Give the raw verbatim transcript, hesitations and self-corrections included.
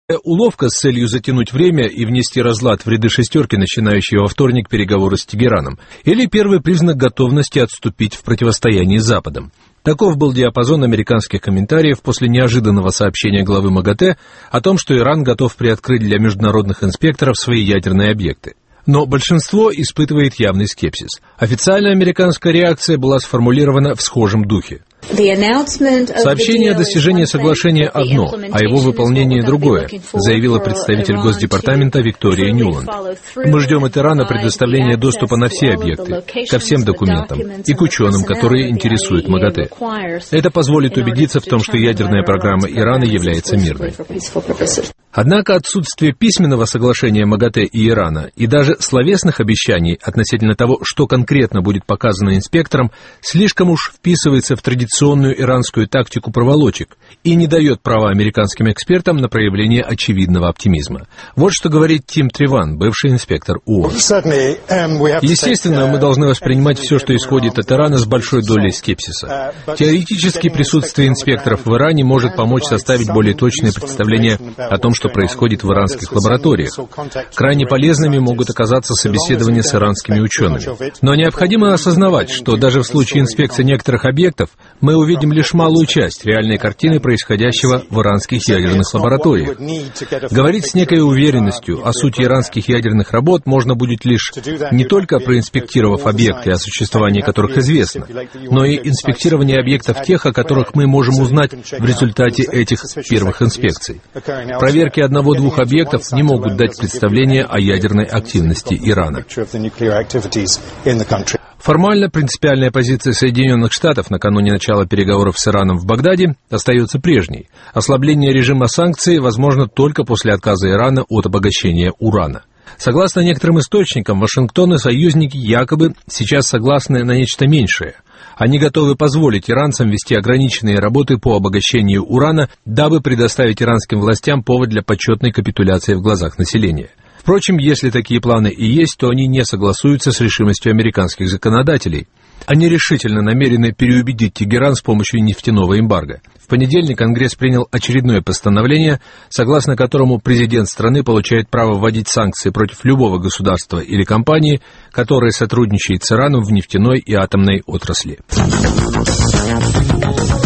Уловка с целью затянуть время и внести разлад в ряды шестерки, начинающие во вторник переговоры с Тегераном, или первый признак готовности отступить в противостоянии с Западом. Таков был диапазон американских комментариев после неожиданного сообщения главы МАГАТЭ о том, что Иран готов приоткрыть для международных инспекторов свои ядерные объекты. Но большинство испытывает явный скепсис. Официальная американская реакция была сформулирована в схожем духе. Сообщение о достижении соглашения одно, а его выполнение другое, заявила представитель Госдепартамента Виктория Ньюланд. Мы ждем от Ирана предоставления доступа на все объекты, ко всем документам и к ученым, которые интересуют МАГАТЭ. Это позволит убедиться в том, что ядерная программа Ирана является мирной. Однако отсутствие письменного соглашения МАГАТЭ и Ирана и даже словесных обещаний относительно того, что конкретно будет показано инспекторам, слишком уж вписывается в традиционную иранскую тактику проволочек и не дает права американским экспертам на проявление очевидного оптимизма. Вот что говорит Тим Треван, бывший инспектор ООН. Естественно, мы должны воспринимать все, что исходит от Ирана, с большой долей скепсиса. Теоретически присутствие инспекторов в Иране может помочь составить более точное представление о том, что происходит в иранских лабораториях. Крайне полезными могут оказаться собеседования с иранскими учеными. Но необходимо осознавать, что даже в случае инспекции некоторых объектов мы увидим лишь малую часть реальной картины происходящего в иранских ядерных лабораториях. Говорить с некой уверенностью о сути иранских ядерных работ можно будет лишь не только проинспектировав объекты, о существовании которых известно, но и инспектирование объектов тех, о которых мы можем узнать в результате этих первых инспекций. Проверки одного-двух объектов не могут дать представление о ядерной активности Ирана. Формально принципиальная позиция Соединенных Штатов накануне начала переговоров с Ираном в Багдаде остается прежней. Ослабление режима санкций возможно только после отказа Ирана от обогащения урана. Согласно некоторым источникам, Вашингтон и союзники якобы сейчас согласны на нечто меньшее. Они готовы позволить иранцам вести ограниченные работы по обогащению урана, дабы предоставить иранским властям повод для почетной капитуляции в глазах населения. Впрочем, если такие планы и есть, то они не согласуются с решимостью американских законодателей. Они решительно намерены переубедить Тегеран с помощью нефтяного эмбарго. В понедельник Конгресс принял очередное постановление, согласно которому президент страны получает право вводить санкции против любого государства или компании, которая сотрудничает с Ираном в нефтяной и атомной отрасли.